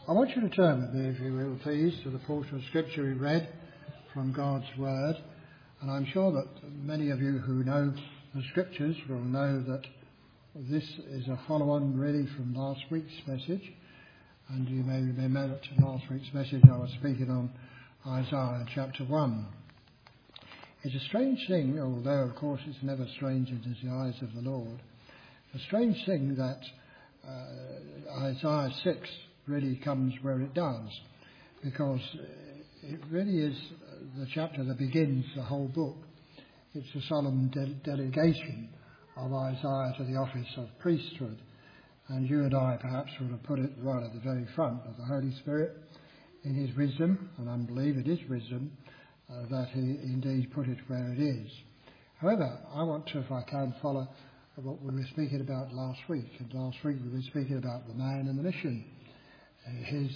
I want you to turn with me, if you will, please, to the portion of Scripture we read from God's Word. And I'm sure that many of you who know the Scriptures will know that this is a follow-on really from last week's message. And you may remember that in last week's message I was speaking on Isaiah chapter 1. It's a strange thing, although of course it's never strange in the eyes of the Lord, a strange thing that Isaiah 6 really comes where it does, because it really is the chapter that begins the whole book. It's a solemn delegation of Isaiah to the office of priesthood, and you and I perhaps would have put it right at the very front of the Holy Spirit in his wisdom, and I believe it is wisdom, that he indeed put it where it is. However, I want to, if I can, follow what we were speaking about last week. And last week we were speaking about the man and the mission, his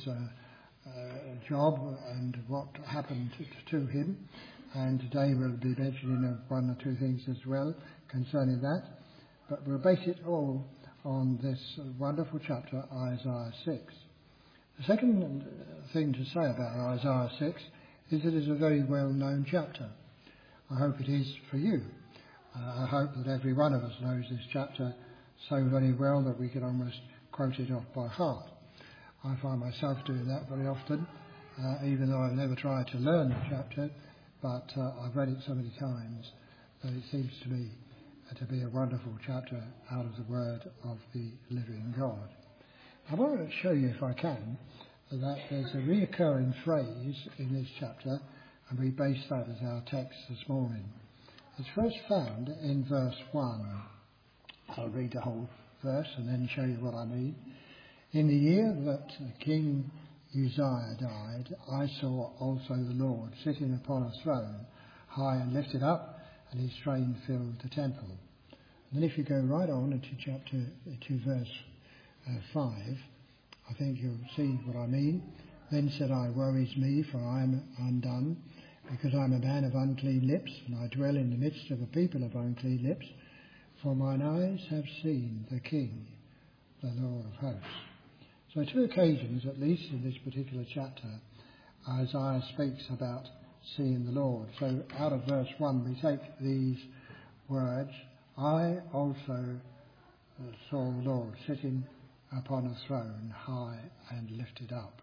job and what happened to him. And today we'll be mentioning one or two things as well concerning that. But we'll base it all on this wonderful chapter, Isaiah 6. The second thing to say about Isaiah 6 is that it's a very well-known chapter. I hope it is for you. I hope that every one of us knows this chapter so very well that we can almost quote it off by heart. I find myself doing that very often, even though I've never tried to learn the chapter, but I've read it so many times that it seems to me to be a wonderful chapter out of the Word of the living God. I want to show you, if I can, that there's a recurring phrase in this chapter, and we base that as our text this morning. It's first found in verse 1. I'll read the whole verse and then show you what I mean. In the year that King Uzziah died, I saw also the Lord sitting upon a throne, high and lifted up, and his train filled the temple. And then if you go right on to verse 5, I think you'll see what I mean. Then said I, woe is me, for I am undone, because I am a man of unclean lips, and I dwell in the midst of a people of unclean lips. For mine eyes have seen the King, the Lord of hosts. So 2 occasions, at least in this particular chapter, Isaiah speaks about seeing the Lord. So out of verse 1 we take these words, I also saw the Lord sitting upon a throne, high and lifted up.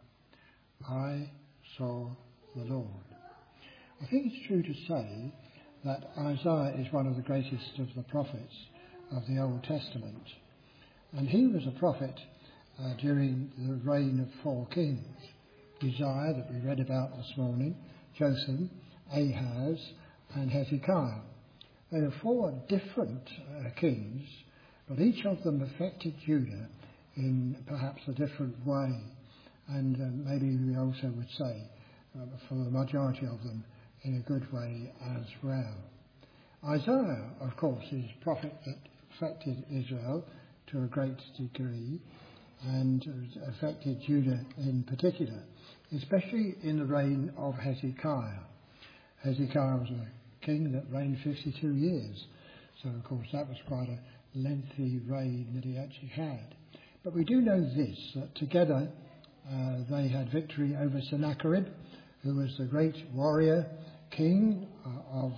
I saw the Lord. I think it's true to say that Isaiah is one of the greatest of the prophets of the Old Testament. And he was a prophet during the reign of 4 kings. Uzziah, that we read about this morning, Jotham, Ahaz, and Hezekiah. They were 4 different kings, but each of them affected Judah in perhaps a different way. And maybe we also would say, for the majority of them, in a good way as well. Isaiah, of course, is a prophet that affected Israel to a great degree and affected Judah in particular, especially in the reign of Hezekiah. Hezekiah was a king that reigned 52 years, so of course that was quite a lengthy reign that he actually had. But we do know this, that together they had victory over Sennacherib, who was the great warrior king of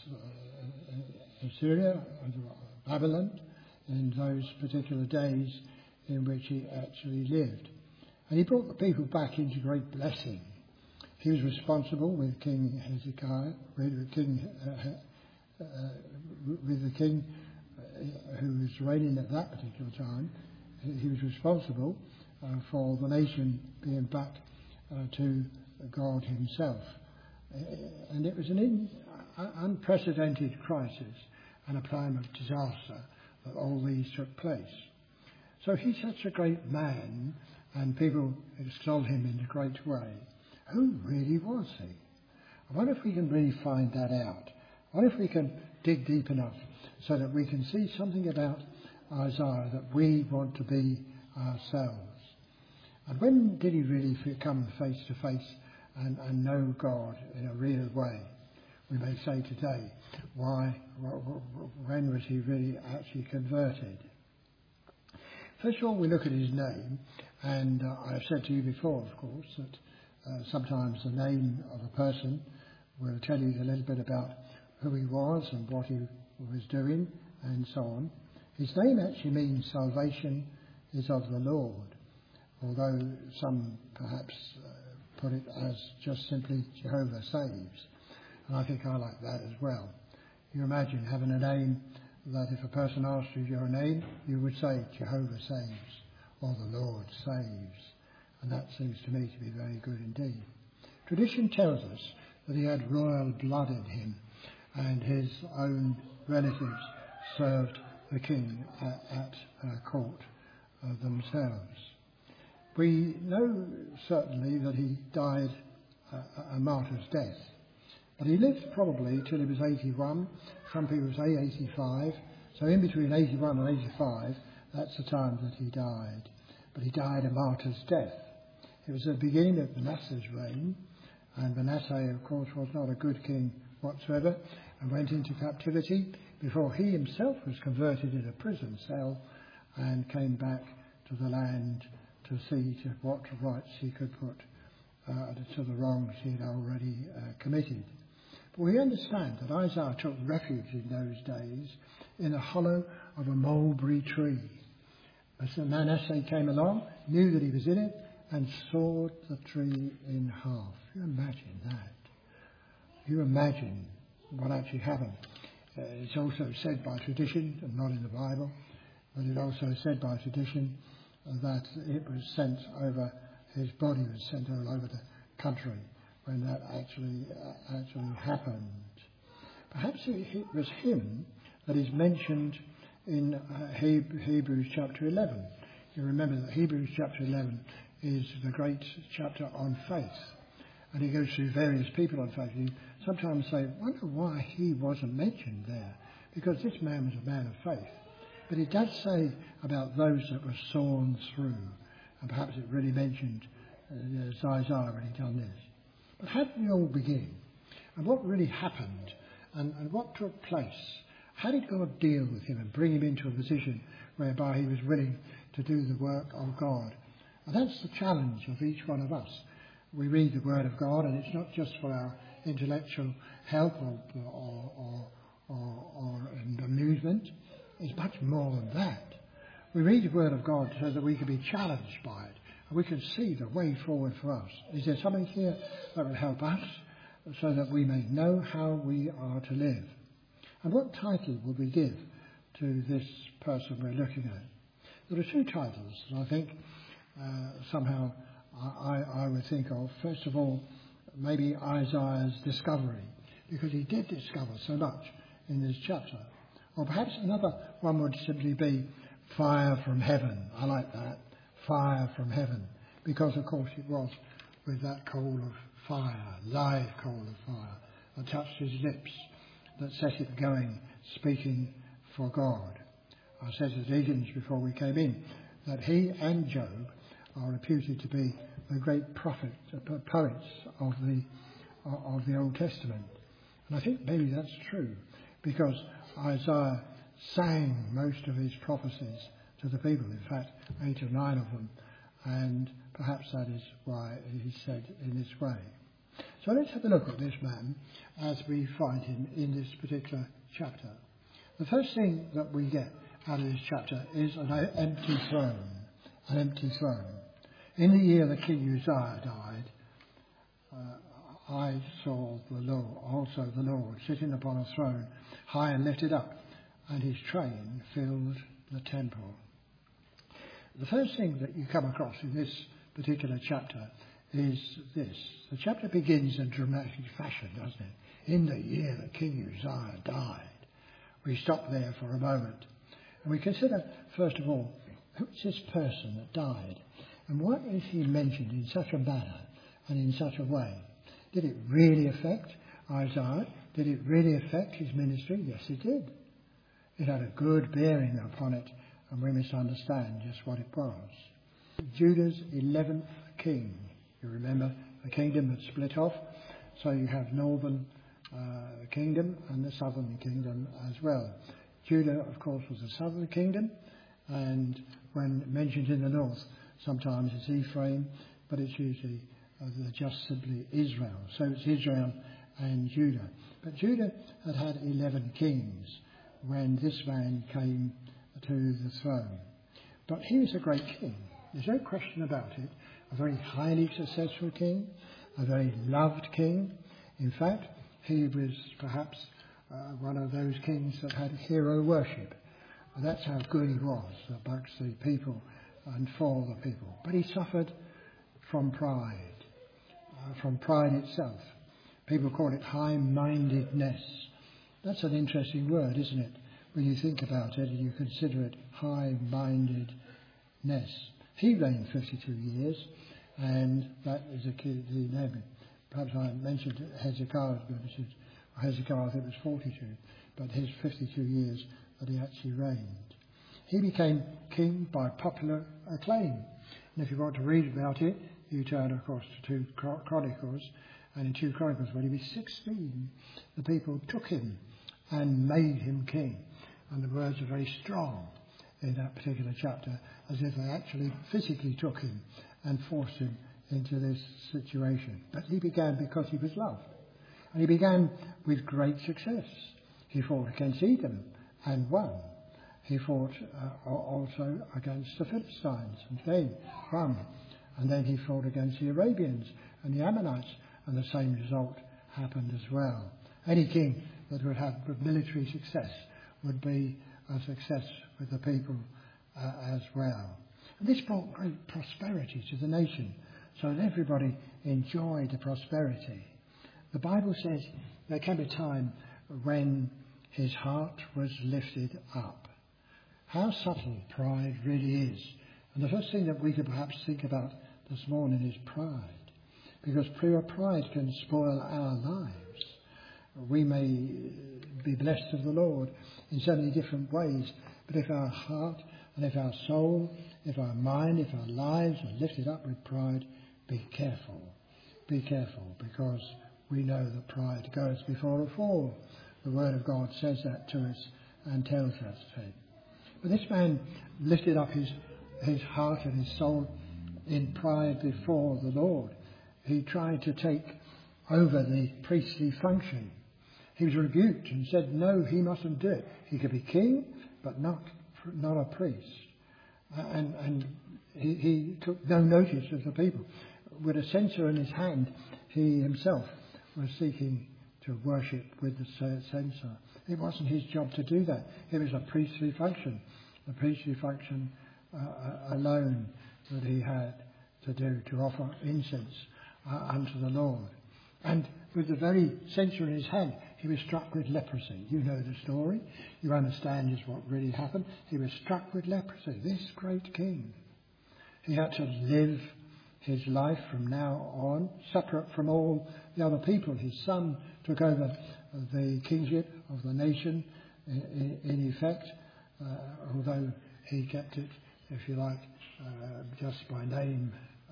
Assyria, Babylon, in those particular days in which he actually lived. And he brought the people back into great blessing. He was responsible with King Hezekiah, with the king who was reigning at that particular time. He was responsible for the nation being back to God himself. And it was an unprecedented crisis and a time of disaster that all these took place. So he's such a great man, and people extol him in a great way. Who really was he? I wonder if we can really find that out. I wonder if we can dig deep enough so that we can see something about Isaiah that we want to be ourselves. And when did he really come face to face and know God in a real way? We may say today, when was he really actually converted? First of all, we look at his name, And I have said to you before, of course, that sometimes the name of a person will tell you a little bit about who he was and what he was doing and so on. His name actually means salvation is of the Lord, although some perhaps put it as just simply Jehovah saves. And I think I like that as well. You imagine having a name that if a person asked you your name, you would say Jehovah saves or the Lord saves. And that seems to me to be very good indeed. Tradition tells us that he had royal blood in him and his own relatives served the king at court themselves. We know certainly that he died a martyr's death, but he lived probably till he was 81. Some people say 85. So in between 81 and 85, that's the time that he died. But he died a martyr's death. It was the beginning of Manasseh's reign, and Manasseh, of course, was not a good king whatsoever, and went into captivity before he himself was converted in a prison cell and came back to the land to see to what rights he could put to the wrongs he had already committed. But we understand that Isaiah took refuge in those days in the hollow of a mulberry tree. As Manasseh came along, knew that he was in it, and sawed the tree in half. You imagine that. You imagine what actually happened. It's also said by tradition, and not in the Bible, but it also said by tradition that it was sent over, his body was sent all over the country when that actually happened. Perhaps it was him that is mentioned in Hebrews chapter 11. You remember that Hebrews chapter 11 is the great chapter on faith. And he goes through various people on faith. You sometimes say, wonder why he wasn't mentioned there. Because this man was a man of faith. But it does say about those that were sawn through. And perhaps it really mentioned Isaiah when he done this. But how did it all begin? And what really happened? And what took place? How did God deal with him and bring him into a position whereby he was willing to do the work of God? And that's the challenge of each one of us. We read the Word of God, and it's not just for our intellectual help or amusement. It's much more than that. We read the Word of God so that we can be challenged by it, and we can see the way forward for us. Is there something here that will help us so that we may know how we are to live? And what title will we give to this person we're looking at? There are two titles that I think somehow I would think of. First of all, maybe Isaiah's discovery, because he did discover so much in this chapter. Or perhaps another one would simply be fire from heaven. I like that, fire from heaven, because of course it was with that coal of fire, live coal of fire, that touched his lips, that set him going, speaking for God. I said to the deacons before we came in that he and Job are reputed to be the great poets of the Old Testament. And I think maybe that's true, because Isaiah sang most of his prophecies to the people, in fact 8 or 9 of them, and perhaps that is why he said in this way. So let's have a look at this man as we find him in this particular chapter. The first thing that we get out of this chapter is an empty throne. An empty throne. In the year that King Uzziah died, I saw the Lord sitting upon a throne, high and lifted up, and his train filled the temple. The first thing that you come across in this particular chapter is this. The chapter begins in dramatic fashion, doesn't it? In the year that King Uzziah died. We stop there for a moment and we consider, first of all, who is this person that died? And why is he mentioned in such a manner and in such a way? Did it really affect Isaiah? Did it really affect his ministry? Yes, it did. It had a good bearing upon it, and we must understand just what it was. Judah's 11th king. You remember the kingdom had split off, so you have northern kingdom and the southern kingdom as well. Judah, of course, was the southern kingdom, and when mentioned in the north, sometimes it's Ephraim, but it's usually just simply Israel. So it's Israel and Judah. But Judah had 11 kings when this man came to the throne. But he was a great king. There's no question about it. A very highly successful king, a very loved king. In fact, he was perhaps one of those kings that had hero worship. That's how good he was amongst the people and for the people. But he suffered from pride itself. People call it high-mindedness. That's an interesting word, isn't it? When you think about it and you consider it high-mindedness. He reigned 52 years, and that is the name. Perhaps I mentioned Hezekiah, I think it was 42, but his 52 years that he actually reigned. He became king by popular acclaim. And if you want to read about it, you turn, of course, to 2 Chronicles. And in 2 Chronicles, when he was 16, the people took him and made him king. And the words are very strong in that particular chapter, as if they actually physically took him and forced him into this situation. But he began because he was loved. And he began with great success. He fought against Edom and won. He fought also against the Philistines and again won. And then he fought against the Arabians and the Ammonites, and the same result happened as well. Any king that would have military success would be a success with the people as well. And this brought great prosperity to the nation, so that everybody enjoyed the prosperity. The Bible says there came a time when his heart was lifted up. How subtle pride really is. And the first thing that we could perhaps think about this morning is pride. Because pure pride can spoil our lives. We may be blessed of the Lord in so many different ways, but if our heart and if our soul, if our mind, if our lives are lifted up with pride, be careful. Be careful, because we know that pride goes before a fall. The Word of God says that to us and tells us that. But this man lifted up his heart and his soul in pride before the Lord. He tried to take over the priestly function. He was rebuked and said, no, he mustn't do it. He could be king, but not a priest. And he took no notice of the people. With a censer in his hand, he himself was seeking to worship with the censer. It wasn't his job to do that. It was a priestly function. The priestly function alone that he had to do, to offer incense unto the Lord. And with the very censer in his hand, he was struck with leprosy. You know the story. You understand just what really happened. He was struck with leprosy, this great king. He had to live his life from now on separate from all the other people. His son took over the kingship of the nation in effect, although he kept it, if you like, just by name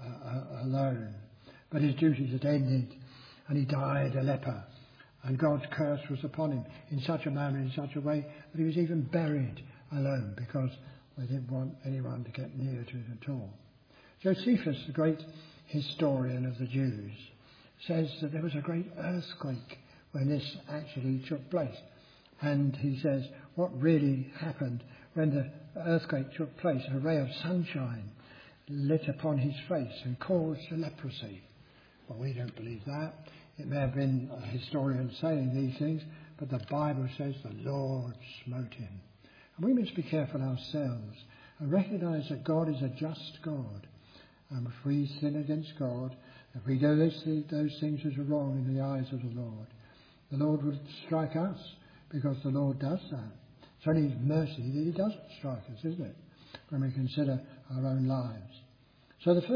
alone. But his duties had ended, and he died a leper. And God's curse was upon him in such a manner, in such a way, that he was even buried alone, because they didn't want anyone to get near to it at all. Josephus, the great historian of the Jews, says that there was a great earthquake when this actually took place. And he says what really happened when the earthquake took place, a ray of sunshine lit upon his face and caused the leprosy. Well, we don't believe that. It may have been a historian saying these things, but the Bible says the Lord smote him. And we must be careful ourselves and recognise that God is a just God. And if we sin against God, if we do those things as are wrong in the eyes of the Lord will strike us, because the Lord does that. It's only His mercy that He doesn't strike us, isn't it? When we consider our own lives. So the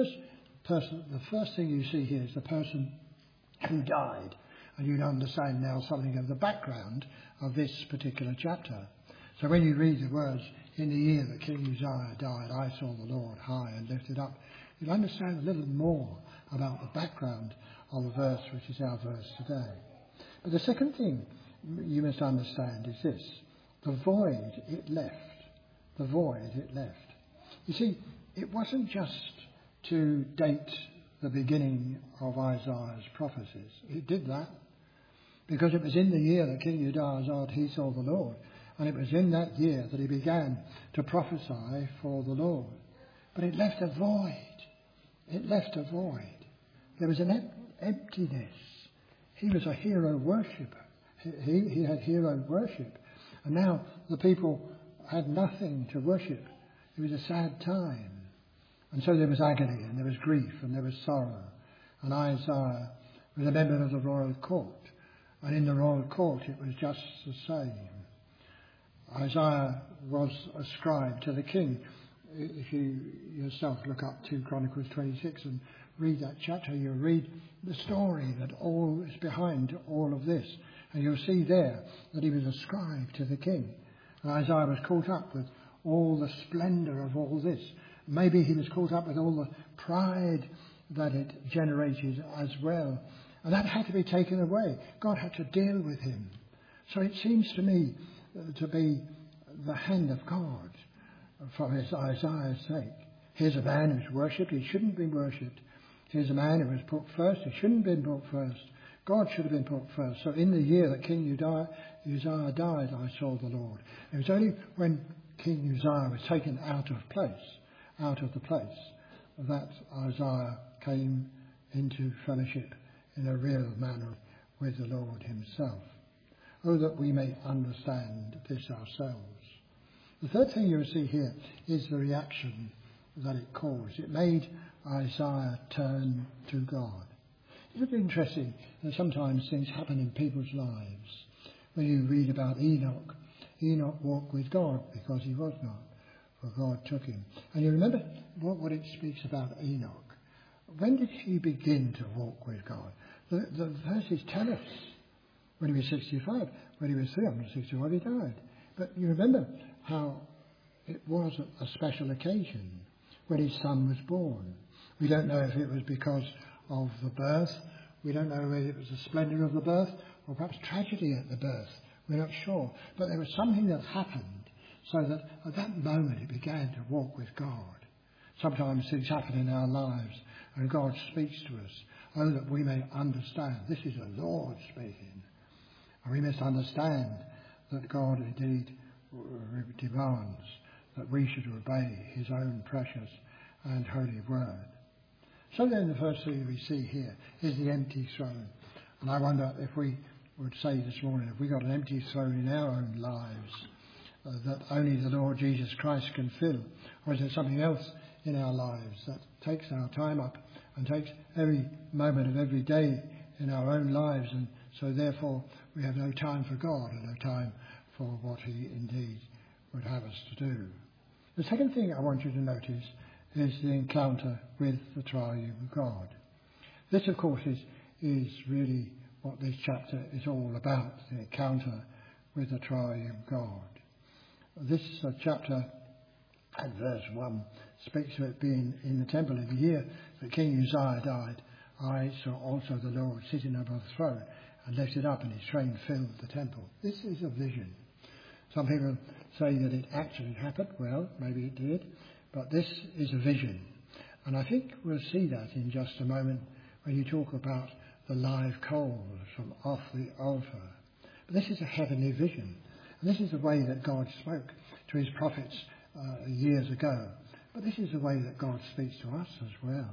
first thing you see here is the person who died. And you understand now something of the background of this particular chapter. So when you read the words, in the year that King Uzziah died, I saw the Lord high and lifted up, you'll understand a little more about the background of the verse, which is our verse today. But the second thing you must understand is this: the void it left. The void it left. You see, it wasn't just to date the beginning of Isaiah's prophecies. It did that because it was in the year that King Uzziah died, he saw the Lord. And it was in that year that he began to prophesy for the Lord. But it left a void. It left a void. There was an emptiness. He was a hero worshipper. He had hero worship. And now the people had nothing to worship. It was a sad time. And so there was agony and there was grief and there was sorrow. And Isaiah was a member of the royal court. And in the royal court it was just the same. Isaiah was a scribe to the king. If you yourself look up 2 Chronicles 26 and read that chapter, you'll read the story that all is behind all of this. And you'll see there that he was a scribe to the king. And Isaiah was caught up with all the splendour of all this. Maybe he was caught up with all the pride that it generated as well. And that had to be taken away. God had to deal with him. So it seems to me to be the hand of God for Isaiah's sake. Here's a man who's worshipped. He shouldn't be worshipped. Here's a man who was put first. He shouldn't have been put first. God should have been put first. So in the year that King Uzziah died, I saw the Lord. It was only when King Uzziah was taken out of the place, that Isaiah came into fellowship in a real manner with the Lord himself. Oh, that we may understand this ourselves. The third thing you will see here is the reaction that it caused. It made Isaiah turn to God. Isn't it interesting that sometimes things happen in people's lives? When you read about Enoch walked with God because he was not, for God took him. And you remember what it speaks about Enoch. When did he begin to walk with God? The verses tell us. When he was 65, when he was 365, he died. But you remember how it was a special occasion when his son was born. We don't know if it was because of the birth. We don't know whether it was the splendour of the birth or perhaps tragedy at the birth. We're not sure. But there was something that happened so that at that moment he began to walk with God. Sometimes things happen in our lives and God speaks to us. Oh, that we may understand. This is the Lord speaking. And we must understand that God indeed demands that we should obey his own precious and holy word. So then the first thing we see here is the empty throne. And I wonder if we would say this morning, if we got an empty throne in our own lives that only the Lord Jesus Christ can fill, or is there something else in our lives that takes our time up and takes every moment of every day in our own lives, and so therefore we have no time for God and no time for what he indeed would have us to do. The second thing I want you to notice is the encounter with the triune God. This, of course, is really what this chapter is all about, the encounter with the triune God. This chapter, at verse 1, speaks of it being in the temple in the year that King Uzziah died. I saw also the Lord sitting above the throne and lifted up, and his train filled the temple. This is a vision. Some people say that it actually happened. Well, maybe it did. But this is a vision. And I think we'll see that in just a moment when you talk about the live coals from off the altar. But this is a heavenly vision. And this is the way that God spoke to his prophets years ago. But this is the way that God speaks to us as well.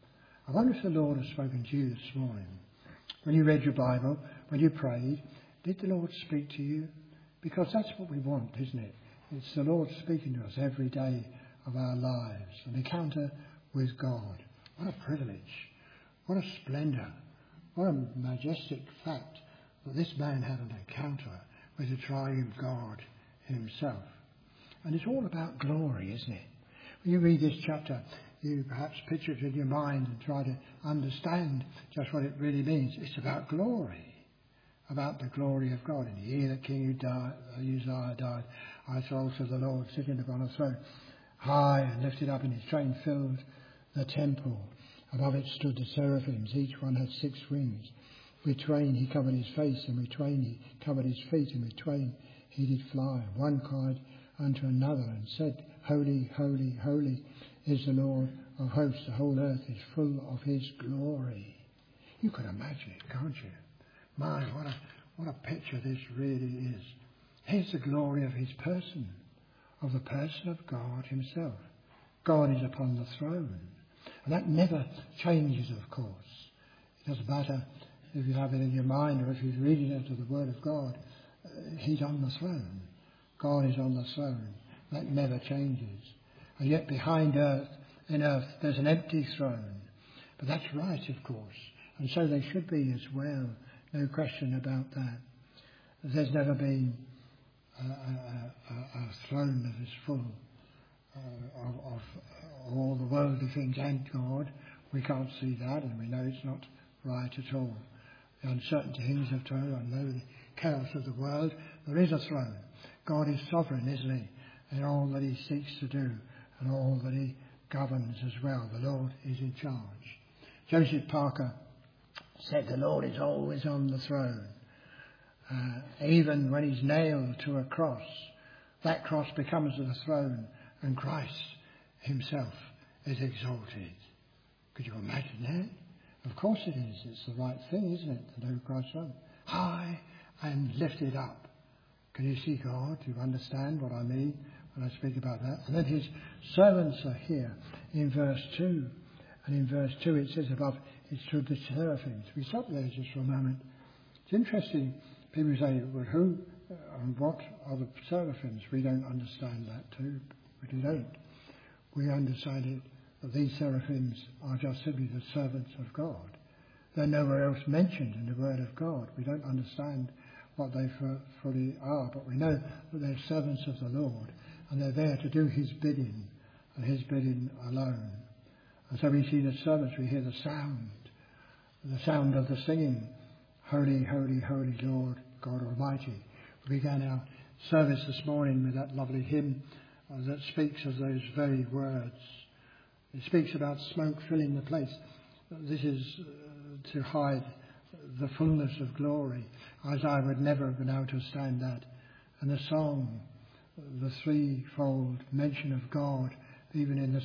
I wonder if the Lord has spoken to you this morning. When you read your Bible, when you prayed, did the Lord speak to you? Because that's what we want, isn't it? It's the Lord speaking to us every day of our lives. An encounter with God. What a privilege. What a splendour. What a majestic fact that this man had an encounter with the triune God himself. And it's all about glory, isn't it? When you read this chapter, you perhaps picture it in your mind and try to understand just what it really means. It's about glory. About the glory of God. In the year that King Uzziah died, I saw also the Lord sitting upon a throne, high and lifted up, and his train filled the temple. Above it stood the seraphims. Each one had 6 wings. With twain he covered his face, and with twain he covered his feet, and with twain he did fly. One cried unto another and said holy, holy, holy is the Lord of hosts. The whole earth is full of his glory. You can imagine it, can't you? My, what a picture this really is. Here's the glory of his person, of the person of God himself. God is upon the throne. And that never changes, of course. It doesn't matter if you have it in your mind or if you're reading it of the Word of God. He's on the throne. God is on the throne. That never changes. And yet behind earth, in earth, there's an empty throne. But that's right, of course. And so they should be as well. No question about that. There's never been a throne that is full of all the worldly things and God. We can't see that, and we know it's not right at all. The uncertain things of Torah, I know the chaos of the world. There is a throne. God is sovereign, isn't he? In all that he seeks to do and all that he governs as well. The Lord is in charge. Joseph Parker said the Lord is always on the throne. Even when he's nailed to a cross, that cross becomes the throne and Christ himself is exalted. Could you imagine that? Of course it is. It's the right thing, isn't it? To know Christ's throne. High and lifted up. Can you see God? Do you understand what I mean when I speak about that? And then his servants are here in verse 2. And in verse 2 it says above, it stood the seraphims. We stop there just for a moment. It's interesting. People say, well, who and what are the seraphims? We don't understand that too. We don't. We understand it that these seraphims are just simply the servants of God. They're nowhere else mentioned in the Word of God. We don't understand what they fully are, but we know that they're servants of the Lord and they're there to do his bidding and his bidding alone. And so we see the servants, we hear the sound of the singing, Holy, holy, holy Lord God Almighty. We began our service this morning with that lovely hymn that speaks of those very words. It speaks about smoke filling the place. This is to hide the fullness of glory. Isaiah would never have been able to stand that. And the song, the threefold mention of God, even in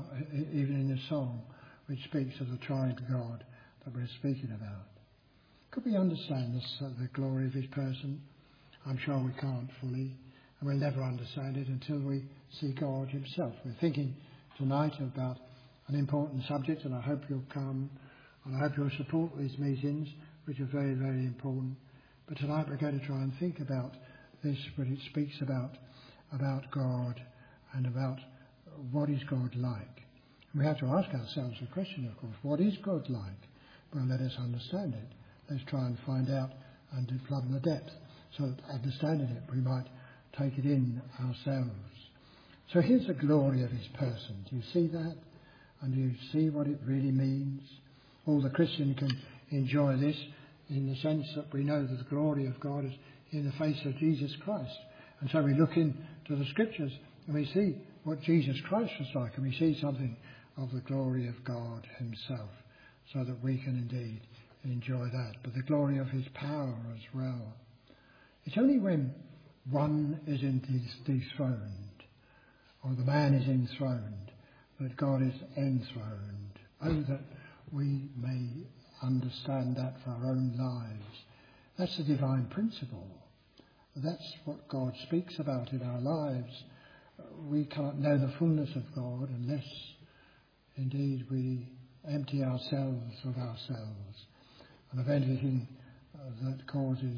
the song, which speaks of the triune God that we're speaking about. Could we understand this, the glory of his person? I'm sure we can't fully, and we'll never understand it until we see God himself. We're thinking tonight about an important subject, and I hope you'll come, and I hope you'll support these meetings, which are very, very important. But tonight we're going to try and think about this, when it speaks about God and about what is God like. And we have to ask ourselves the question, of course, what is God like? Well, let us understand it. Let's try and find out and to plumb the depth, so that understanding it, we might take it in ourselves. So here's the glory of his person. Do you see that? And do you see what it really means? All the Christian can enjoy this in the sense that we know that the glory of God is in the face of Jesus Christ. And so we look into the scriptures and we see what Jesus Christ was like, and we see something of the glory of God himself, so that we can indeed enjoy that. But the glory of his power as well. It's only when one is dethroned, or the man is enthroned, that God is enthroned. Oh, that we may understand that for our own lives. That's the divine principle. That's what God speaks about in our lives. We cannot know the fullness of God unless indeed we empty ourselves of ourselves and of anything that causes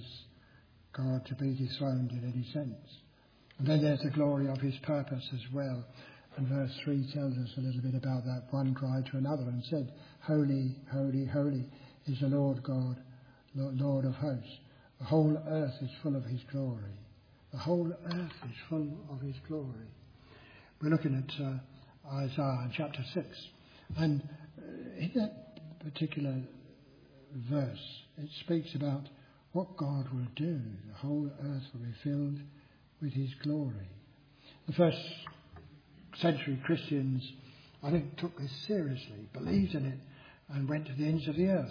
God to be dethroned in any sense. And then there's the glory of his purpose as well. And verse 3 tells us a little bit about that. One cried to another and said, Holy, holy, holy is the Lord God, Lord of hosts. The whole earth is full of his glory. The whole earth is full of his glory. We're looking at Isaiah chapter 6. And in that particular verse, it speaks about what God will do. The whole earth will be filled with his glory. The first century Christians, I think, took this seriously, believed in it, and went to the ends of the earth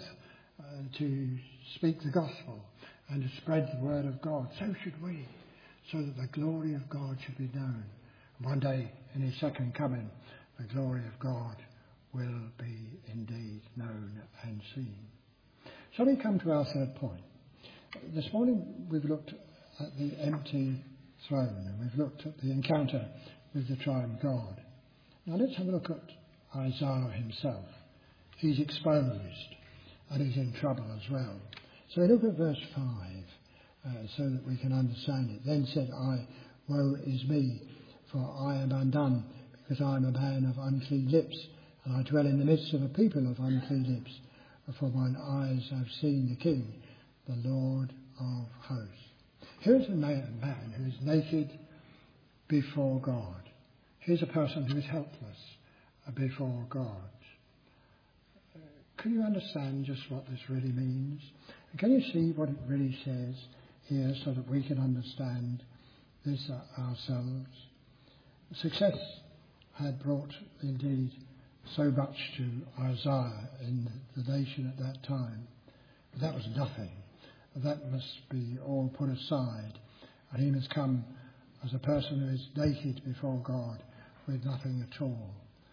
to speak the gospel and to spread the word of God. So should we, so that the glory of God should be known. One day in his second coming, the glory of God will be indeed known and seen. So we come to our third point. This morning we've looked at the empty throne and we've looked at the encounter with the triune God. Now let's have a look at Isaiah himself. He's exposed and he's in trouble as well. So we look at verse 5 so that we can understand it. Then said I, woe is me, for I am undone, because I am a man of unclean lips, and I dwell in the midst of a people of unclean lips. For mine eyes have seen the King, the Lord of hosts. Here's a man who is naked before God. Here's a person who is helpless before God. Can you understand just what this really means? And can you see what it really says here so that we can understand this ourselves? Success had brought indeed so much to Isaiah in the nation at that time. But that was nothing. That must be all put aside. And he must come as a person who is naked before God with nothing at all.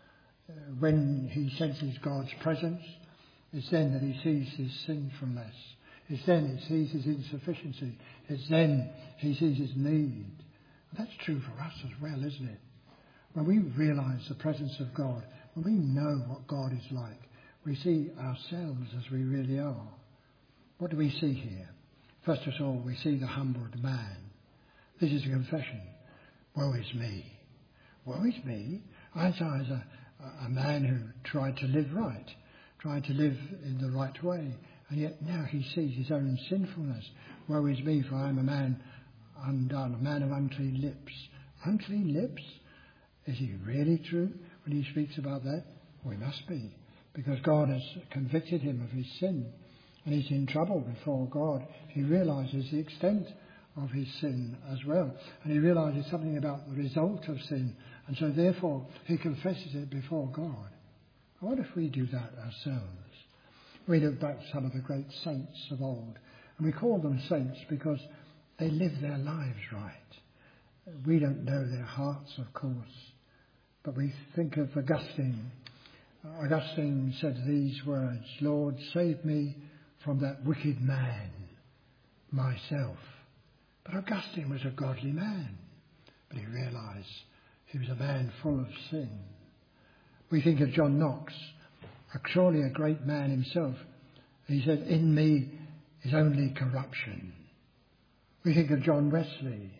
When he senses God's presence, it's then that he sees his sinfulness. It's then he sees his insufficiency. It's then he sees his need. And that's true for us as well, isn't it? When we realise the presence of God, when we know what God is like, we see ourselves as we really are. What do we see here? First of all, we see the humbled man. This is a confession. Woe is me. Woe is me. Isaiah is a man who tried to live right, tried to live in the right way, and yet now he sees his own sinfulness. Woe is me, for I am a man undone, a man of unclean lips. Unclean lips? Is he really true when he speaks about that? Well, he must be, because God has convicted him of his sin, and he's in trouble before God. He realises the extent of his sin as well, and he realises something about the result of sin, and so therefore he confesses it before God. What if we do that ourselves? We look back to some of the great saints of old, and we call them saints because they live their lives right. We don't know their hearts, of course, but we think of Augustine. Augustine said these words, Lord, save me from that wicked man, myself. But Augustine was a godly man, but he realised he was a man full of sin. We think of John Knox, surely a great man himself. He said, in me is only corruption. We think of John Wesley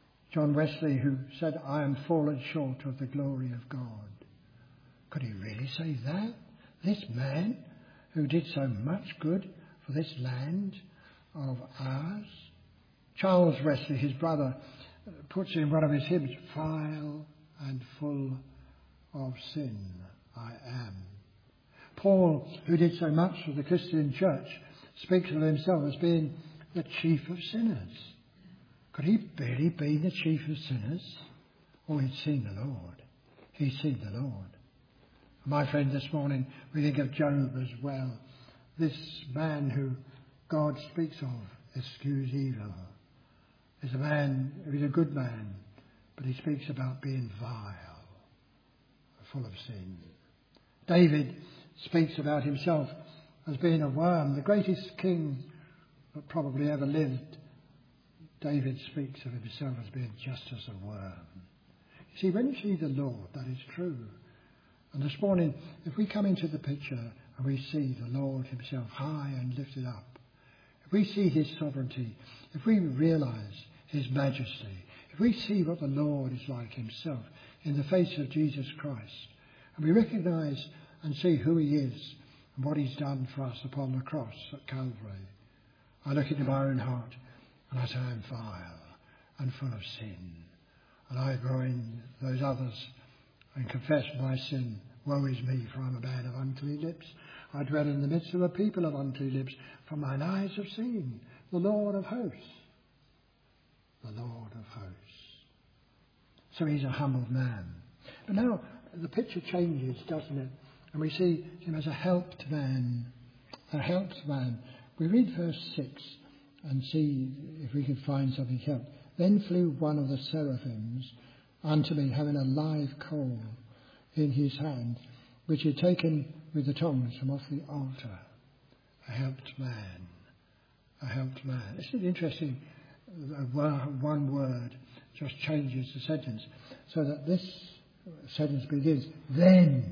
who said, I am fallen short of the glory of God. Could he really say that? This man who did so much good for this land of ours? Charles Wesley, his brother, puts in one of his hymns, vile and full of sin I am. Paul, who did so much for the Christian church, speaks of himself as being the chief of sinners. Could he really be the chief of sinners? Oh, he'd seen the Lord. He's seen the Lord. My friend, this morning we think of Job as well. This man who God speaks of, eschews evil, is a man who is a good man, but he speaks about being vile, full of sin. David speaks about himself as being a worm, the greatest king that probably ever lived. David speaks of himself as being just as a worm. You see, when you see the Lord, that is true. And this morning, if we come into the picture and we see the Lord himself high and lifted up, if we see his sovereignty, if we realise his majesty, if we see what the Lord is like himself in the face of Jesus Christ, and we recognise and see who he is and what he's done for us upon the cross at Calvary, I look into my own heart and I say, I'm vile and full of sin. And I go in those others and confess my sin. Woe is me, for I'm a man of unclean lips. I dwell in the midst of a people of unclean lips, for mine eyes have seen the Lord of hosts. The Lord of hosts. So he's a humbled man. But now the picture changes, doesn't it? And we see him as a helped man. A helped man. We read verse 6 and see if we can find something helped. Then flew one of the seraphims unto me, having a live coal in his hand, which he had taken with the tongs from off the altar. A helped man. A helped man. Isn't it interesting? One word just changes the sentence, so that this sentence begins, then,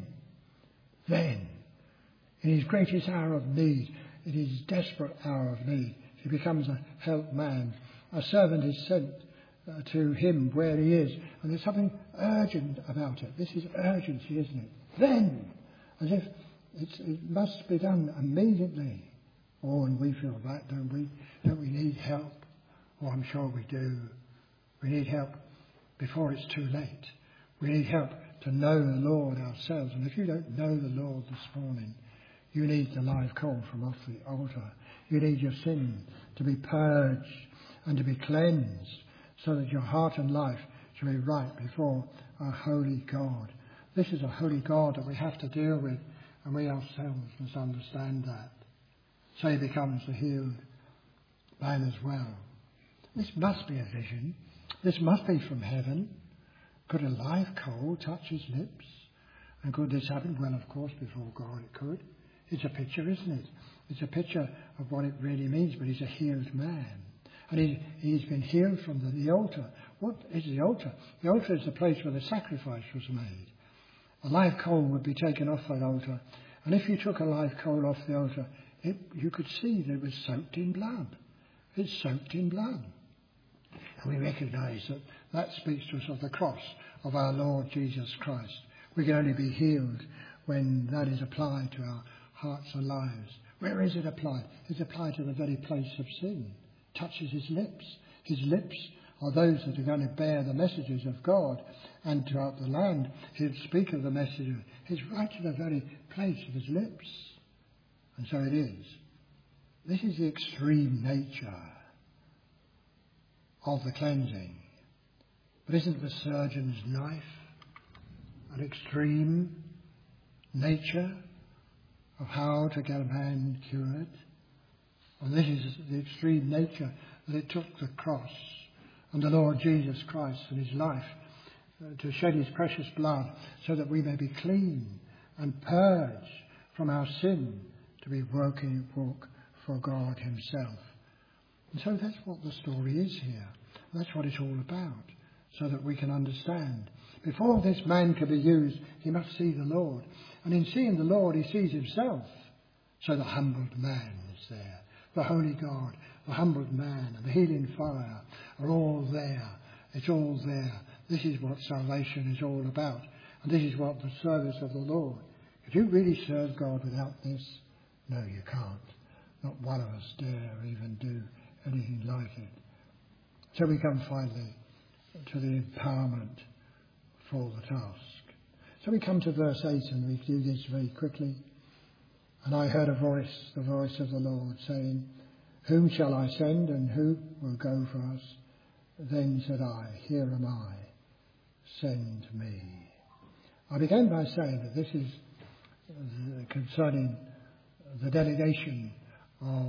in his greatest hour of need, in his desperate hour of need, he becomes a helped man. A servant is sent to him where he is, and there's something urgent about it. This is urgency, isn't it? Then, as if it must be done immediately. Oh, and we feel that, don't we? Don't we need help? Oh, I'm sure we do. We need help before it's too late. We need help to know the Lord ourselves. And if you don't know the Lord this morning, you need the live coal from off the altar. You need your sin to be purged and to be cleansed, so that your heart and life shall be right before a holy God. This is a holy God that we have to deal with, and we ourselves must understand that. So he becomes a healed man as well. This must be a vision. This must be from heaven. Could a live coal touch his lips? And could this happen? Well, of course, before God it could. It's a picture, isn't it? It's a picture of what it really means, but he's a healed man. And he's been healed from the altar. What is the altar? The altar is the place where the sacrifice was made. A live coal would be taken off that altar. And if you took a live coal off the altar, you could see that it was soaked in blood. It's soaked in blood. And we recognise that speaks to us of the cross of our Lord Jesus Christ. We can only be healed when that is applied to our hearts and lives. Where is it applied? It's applied to the very place of sin. Touches his lips. His lips are those that are going to bear the messages of God, and throughout the land he'll speak of the message. He's right to the very place of his lips. And so it is. This is the extreme nature of the cleansing. But isn't the surgeon's knife an extreme nature of how to get a man cured? And this is the extreme nature that it took the cross and the Lord Jesus Christ and his life to shed his precious blood so that we may be clean and purged from our sin to be walk for God himself. And so that's what the story is here. That's what it's all about, so that we can understand. Before this man can be used, he must see the Lord. And in seeing the Lord, he sees himself. So the humbled man is there. The holy God, the humbled man, and the healing fire are all there. It's all there. This is what salvation is all about. And this is what the service of the Lord. Could you really serve God without this? No, you can't. Not one of us dare even do anything like it. So we come finally to the empowerment for the task. So we come to verse 8, and we do this very quickly. And I heard a voice, the voice of the Lord, saying, Whom shall I send, and who will go for us? Then said I, Here am I, send me. I began by saying that this is concerning the delegation of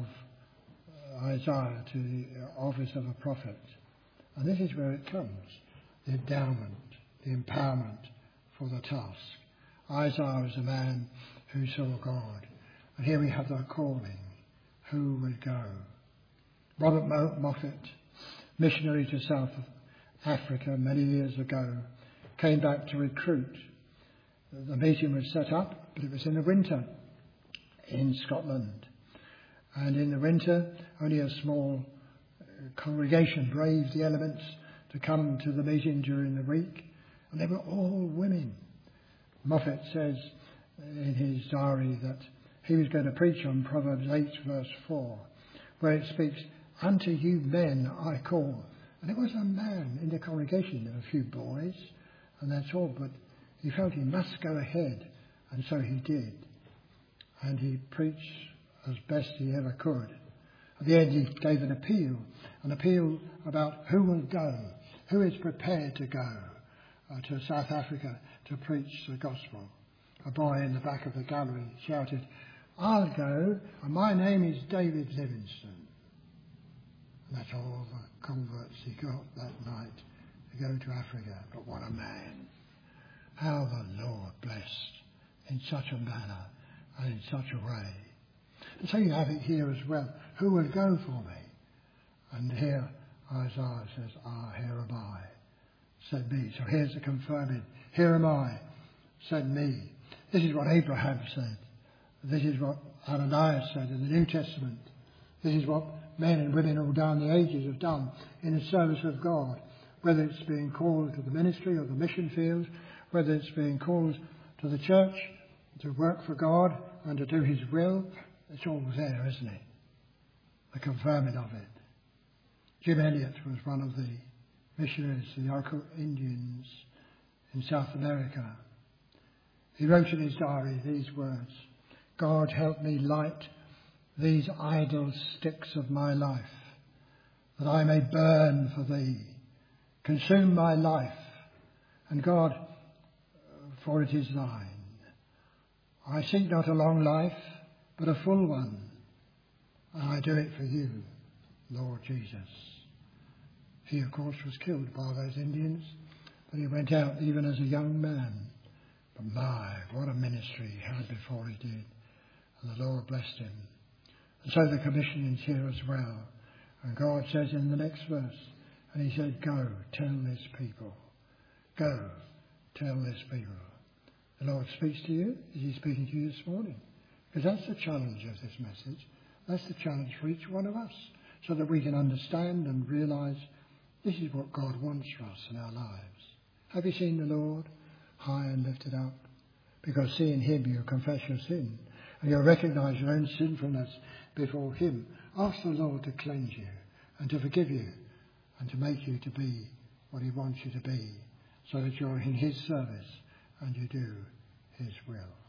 Isaiah to the office of a prophet. And this is where it comes, the endowment, the empowerment for the task. Isaiah was a man who saw God. And here we have the calling. Who would go? Robert Moffat, missionary to South Africa many years ago, came back to recruit. The meeting was set up, but it was in the winter in Scotland. And in the winter, only a small congregation braved the elements to come to the meeting during the week. And they were all women. Moffat says in his diary that he was going to preach on Proverbs 8 verse 4, where it speaks, Unto you men I call. And it was a man in the congregation. There were a few boys, and that's all. But he felt he must go ahead, and so he did. And he preached as best he ever could. At the end, he gave an appeal about who will go, who is prepared to go to South Africa to preach the gospel. A boy in the back of the gallery shouted, I'll go, and my name is David Livingstone. And that's all the converts he got that night to go to Africa. But what a man. How the Lord blessed in such a manner and in such a way. And so you have it here as well. Who will go for me? And here Isaiah says, here am I. Send me. So here's the confirming. Here am I. Send me. This is what Abraham said. This is what Ananias said in the New Testament. This is what men and women all down the ages have done in the service of God. Whether it's being called to the ministry or the mission field, whether it's being called to the church to work for God and to do his will, it's all there, isn't it? The confirming of it. Jim Elliot was one of the missionaries to the Yoko Indians in South America. He wrote in his diary these words, God help me light these idle sticks of my life, that I may burn for thee, consume my life, and God, for it is thine. I seek not a long life, but a full one, and I do it for you, Lord Jesus. He, of course, was killed by those Indians, but he went out even as a young man. But my, what a ministry he had before he did. And the Lord blessed him. And so the commission is here as well. And God says in the next verse, and he said, go, tell this people. Go, tell this people. The Lord speaks to you. Is he speaking to you this morning? Because that's the challenge of this message. That's the challenge for each one of us. So that we can understand and realise this is what God wants for us in our lives. Have you seen the Lord high and lifted up? Because seeing him, you confess your sin. And you'll recognise your own sinfulness before him. Ask the Lord to cleanse you and to forgive you and to make you to be what he wants you to be, so that you're in his service and you do his will.